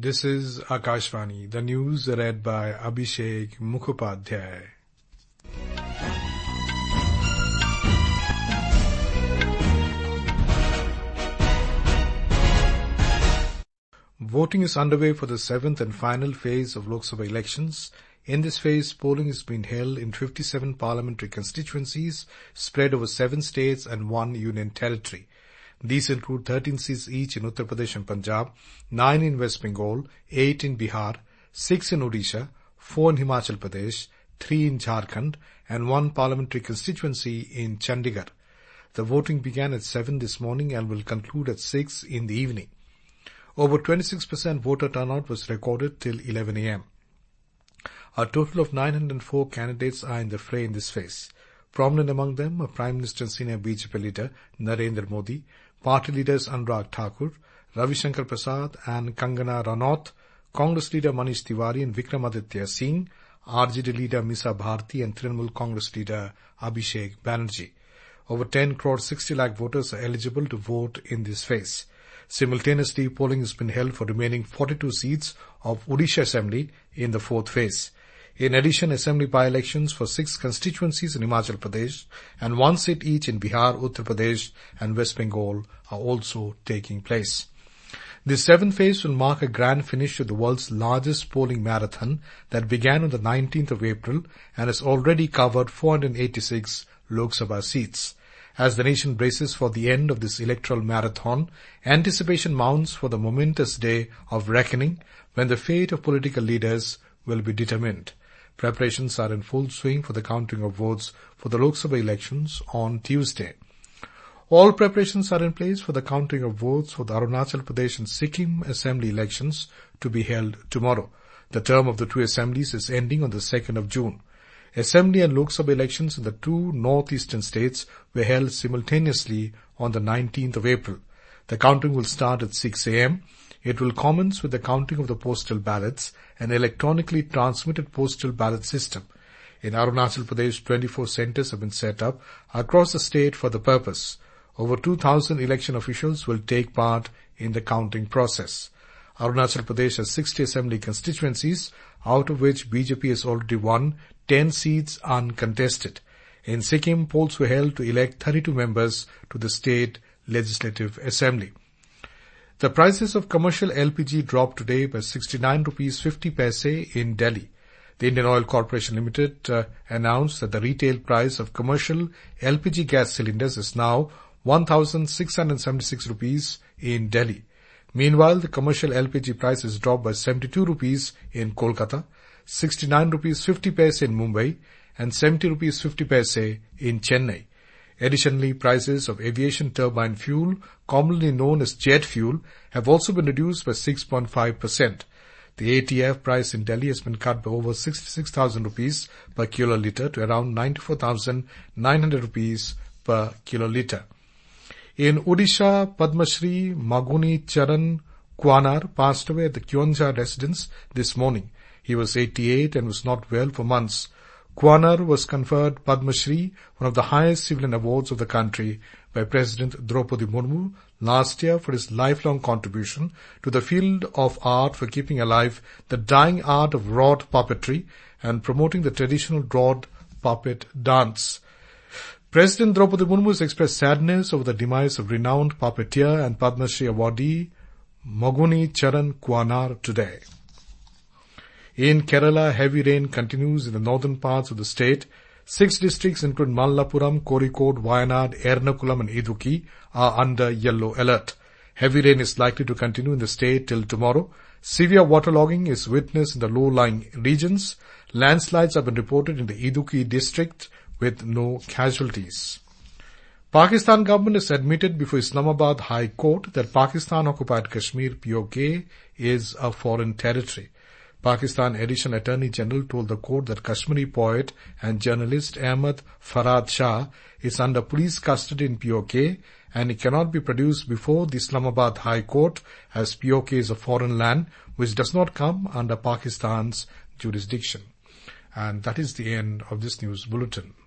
This is Akashvani, the news read by Abhishek Mukhopadhyay. Voting is underway for the 7th and final phase of Lok Sabha elections. In this phase, polling is being held in 57 parliamentary constituencies spread over 7 states and 1 union territory. These include 13 seats each in Uttar Pradesh and Punjab, 9 in West Bengal, 8 in Bihar, 6 in Odisha, 4 in Himachal Pradesh, 3 in Jharkhand, and 1 parliamentary constituency in Chandigarh. The voting began at 7 this morning and will conclude at 6 in the evening. Over 26% voter turnout was recorded till 11 a.m. A total of 904 candidates are in the fray in this phase. Prominent among them are Prime Minister and senior BJP leader Narendra Modi, party leaders Anurag Thakur, Ravi Shankar Prasad and Kangana Ranaut, Congress leader Manish Tiwari and Vikramaditya Singh, RJD leader Misa Bharti and Trinamool Congress leader Abhishek Banerjee. Over 10 crore 60 lakh voters are eligible to vote in this phase. Simultaneously, polling has been held for remaining 42 seats of Odisha Assembly in the 4th phase. In addition, Assembly by-elections for 6 constituencies in Himachal Pradesh and 1 seat each in Bihar, Uttar Pradesh and West Bengal are also taking place. The 7th phase will mark a grand finish to the world's largest polling marathon that began on the 19th of April and has already covered 486 Lok Sabha seats. As the nation braces for the end of this electoral marathon, anticipation mounts for the momentous day of reckoning when the fate of political leaders will be determined. Preparations are in full swing for the counting of votes for the Lok Sabha elections on Tuesday. All preparations are in place for the counting of votes for the Arunachal Pradesh and Sikkim Assembly elections to be held tomorrow. The term of the 2 assemblies is ending on the 2nd of June. Assembly and Lok Sabha elections in the 2 northeastern states were held simultaneously on the 19th of April. The counting will start at 6 a.m. It will commence with the counting of the postal ballots, an electronically transmitted postal ballot system. In Arunachal Pradesh, 24 centres have been set up across the state for the purpose. Over 2,000 election officials will take part in the counting process. Arunachal Pradesh has 60 assembly constituencies, out of which BJP has already won 10 seats uncontested. In Sikkim, polls were held to elect 32 members to the state legislative assembly. The prices of commercial LPG dropped today by 69 rupees 50 paise in Delhi. The Indian Oil Corporation Limited announced that the retail price of commercial LPG gas cylinders is now 1,676 rupees in Delhi. Meanwhile, the commercial LPG price has dropped by 72 rupees in Kolkata, 69 rupees 50 paise in Mumbai, and 70 rupees 50 paise in Chennai. Additionally, prices of aviation turbine fuel, commonly known as jet fuel, have also been reduced by 6.5%. The ATF price in Delhi has been cut by over 66,000 rupees per kiloliter to around 94,900 rupees per kiloliter. In Odisha, Padma Shri Maguni Charan Kwanar passed away at the Kyonja residence this morning. He was 88 and was not well for months. Kwanar was conferred Padma Shri, one of the highest civilian awards of the country, by President Draupadi Murmu last year for his lifelong contribution to the field of art for keeping alive the dying art of rod puppetry and promoting the traditional rod puppet dance. President Draupadi Murmu has expressed sadness over the demise of renowned puppeteer and Padma Shri awardee Maguni Charan Kwanar today. In Kerala, heavy rain continues in the northern parts of the state. 6 districts, including Malappuram, Kozhikode, Wayanad, Ernakulam and Idukki, are under yellow alert. Heavy rain is likely to continue in the state till tomorrow. Severe waterlogging is witnessed in the low-lying regions. Landslides have been reported in the Idukki district with no casualties. Pakistan government has admitted before Islamabad High Court that Pakistan-occupied Kashmir, POK, is a foreign territory. Pakistan Additional Attorney General told the court that Kashmiri poet and journalist Ahmad Farhad Shah is under police custody in POK and he cannot be produced before the Islamabad High Court as POK is a foreign land which does not come under Pakistan's jurisdiction. And that is the end of this news bulletin.